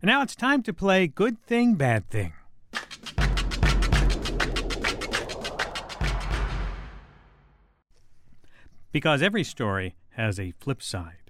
And now it's time to play Good Thing, Bad Thing. Because every story has a flip side.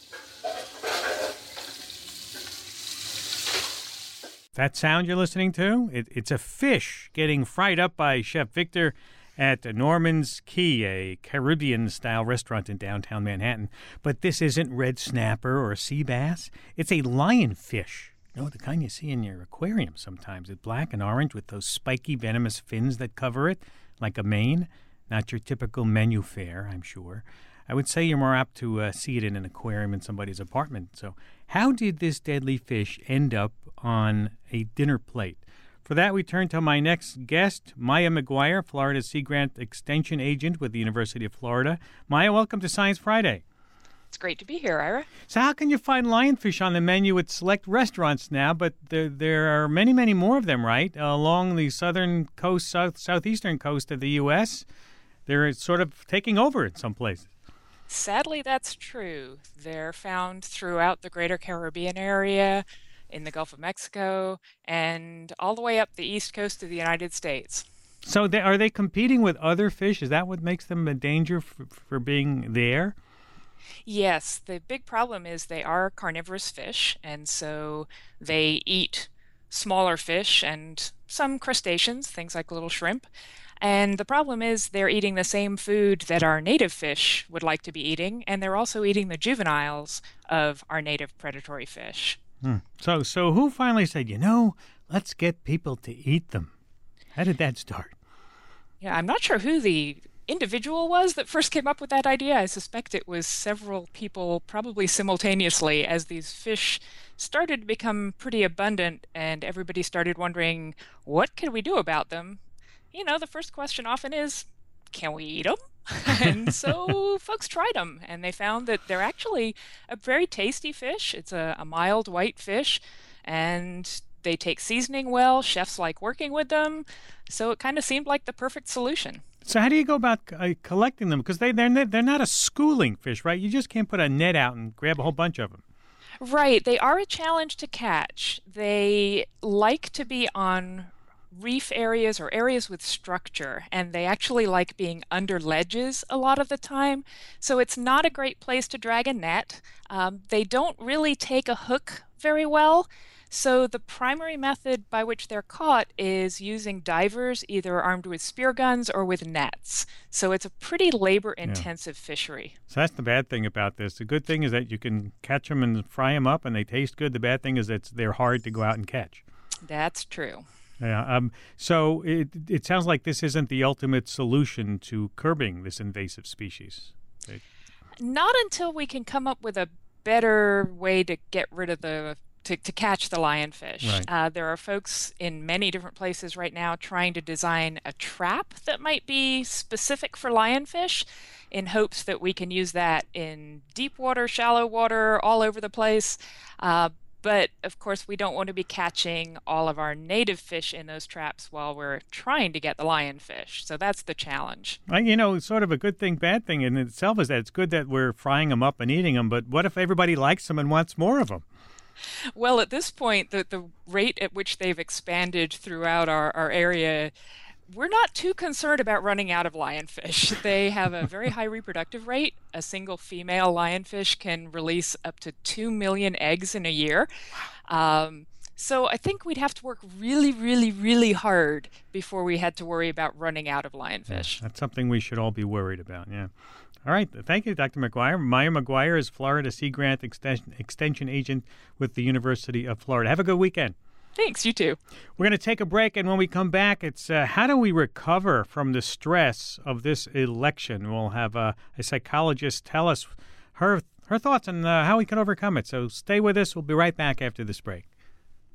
That sound you're listening to, it's a fish getting fried up by Chef Victor at Norman's Key, a Caribbean-style restaurant in downtown Manhattan. But this isn't red snapper or sea bass. It's a lionfish. You know, the kind you see in your aquarium sometimes. It's black and orange with those spiky, venomous fins that cover it, like a mane. Not your typical menu fare, I'm sure. I would say you're more apt to see it in an aquarium in somebody's apartment. So how did this deadly fish end up on a dinner plate? For that, we turn to my next guest, Maya McGuire, Florida Sea Grant Extension Agent with the University of Florida. Maya, welcome to Science Friday. It's great to be here, Ira. So how can you find lionfish on the menu at select restaurants now? But there are many, many more of them, right? Along the southern coast, southeastern coast of the U.S., they're sort of taking over in some places. Sadly, that's true. They're found throughout the greater Caribbean area, in the Gulf of Mexico, and all the way up the east coast of the United States. So are they competing with other fish? Is that what makes them a danger for being there? Yes, the big problem is they are carnivorous fish, and so they eat smaller fish and some crustaceans, things like little shrimp. And the problem is they're eating the same food that our native fish would like to be eating, and they're also eating the juveniles of our native predatory fish. So who finally said, let's get people to eat them? How did that start? Yeah, I'm not sure who the individual was that first came up with that idea. I suspect it was several people, probably simultaneously, as these fish started to become pretty abundant and everybody started wondering, what can we do about them? The first question often is, can we eat them? And so folks tried them, and they found that they're actually a very tasty fish. It's a mild white fish, and they take seasoning well. Chefs like working with them, so it kind of seemed like the perfect solution. So how do you go about collecting them? Because they're not a schooling fish, right? You just can't put a net out and grab a whole bunch of them. Right. They are a challenge to catch. They like to be on reef areas or areas with structure, and they actually like being under ledges a lot of the time. So it's not a great place to drag a net. They don't really take a hook very well. So the primary method by which they're caught is using divers, either armed with spear guns or with nets. So it's a pretty labor-intensive fishery. So that's the bad thing about this. The good thing is that you can catch them and fry them up, and they taste good. The bad thing is that they're hard to go out and catch. That's true. Yeah. So it sounds like this isn't the ultimate solution to curbing this invasive species. Not until we can come up with a better way to get rid of to catch the lionfish. Right. There are folks in many different places right now trying to design a trap that might be specific for lionfish in hopes that we can use that in deep water, shallow water, all over the place. But, of course, we don't want to be catching all of our native fish in those traps while we're trying to get the lionfish. So that's the challenge. Sort of a good thing, bad thing in itself is that it's good that we're frying them up and eating them, but what if everybody likes them and wants more of them? Well, at this point, the rate at which they've expanded throughout our area, we're not too concerned about running out of lionfish. They have a very high reproductive rate. A single female lionfish can release up to 2 million eggs in a year. So I think we'd have to work really, really, really hard before we had to worry about running out of lionfish. Yeah, that's something we should all be worried about, yeah. All right. Thank you, Dr. McGuire. Maya McGuire is Florida Sea Grant Extension Agent with the University of Florida. Have a good weekend. Thanks, you too. We're going to take a break, and when we come back, it's how do we recover from the stress of this election? We'll have a psychologist tell us her thoughts on how we can overcome it. So stay with us. We'll be right back after this break.